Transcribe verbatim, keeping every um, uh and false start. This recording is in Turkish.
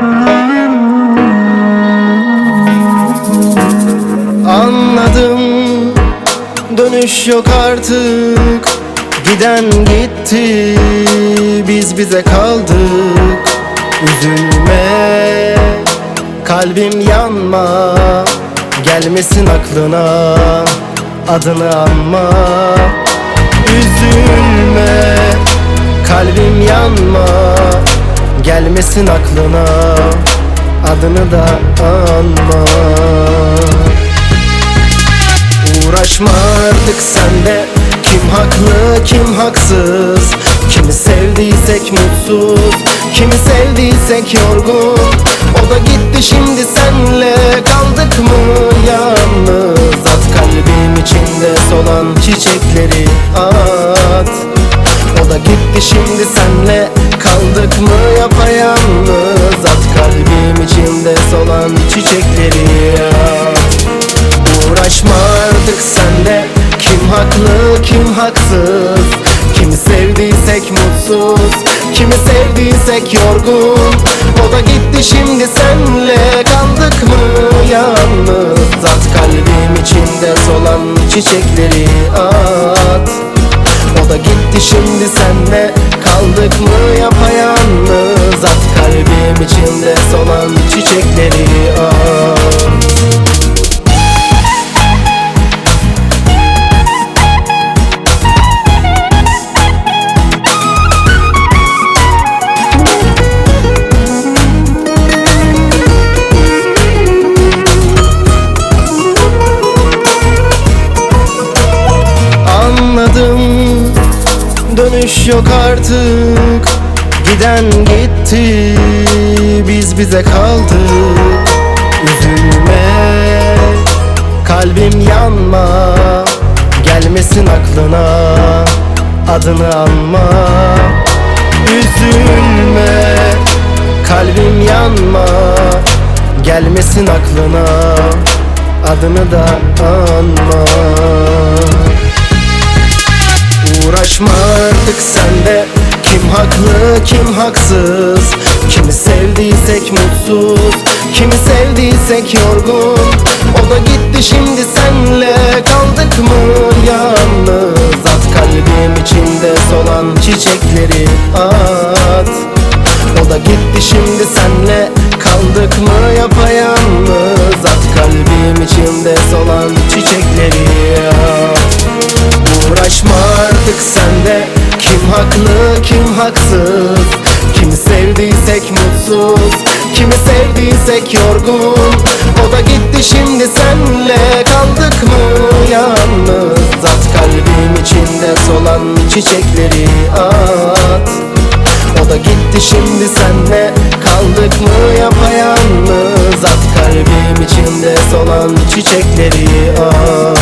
Anladım, dönüş yok artık. Giden gitti, biz bize kaldık. Üzülme, kalbim yanma. Gelmesin aklına, adını anma. Üzülme, kalbim yanma. Gelmesin aklına, adını da anma. Uğraşma artık sende, kim haklı kim haksız. Kimi sevdiysek mutsuz, kimi sevdiysek yorgun. O da gitti, şimdi senle kaldık mı yalnız? At kalbim içinde solan çiçekleri at. O da gitti, şimdi senle kaldık mı yapayalnız? At kalbim içinde solan çiçekleri at. Uğraşma artık sende, kim haklı kim haksız. Kimi sevdiysek mutsuz, kimi sevdiysek yorgun. O da gitti, şimdi senle kaldık mı yalnız? At kalbim içinde solan çiçekleri at. O da gitti, şimdi senle kaldık mı yapayalnız? At kalbim içinde solan çiçekleri at. Anladım, dönüş yok artık. Giden gitti, biz bize kaldık. Üzülme, kalbim yanma. Gelmesin aklına, adını anma. Üzülme, kalbim yanma. Gelmesin aklına, adını da anma. Uğraşma artık sende, kim haklı kim haksız. Kimi sevdiysek mutsuz, kimi sevdiysek yorgun. O da gitti, şimdi senle kaldık mı yalnız? At kalbim içinde solan çiçekleri at. O da gitti, şimdi senle kaldık mı yapayalnız? At kalbim içinde solan çiçekleri at. Uğraşma artık sende, kim haklı kim haksız. Kimi sevdiysek mutsuz, kimi sevdiysek yorgun. O da gitti, şimdi senle kaldık mı yalnız? At kalbim içinde solan çiçekleri at. O da gitti, şimdi senle kaldık mı yapayalnız? At kalbim içinde solan çiçekleri at.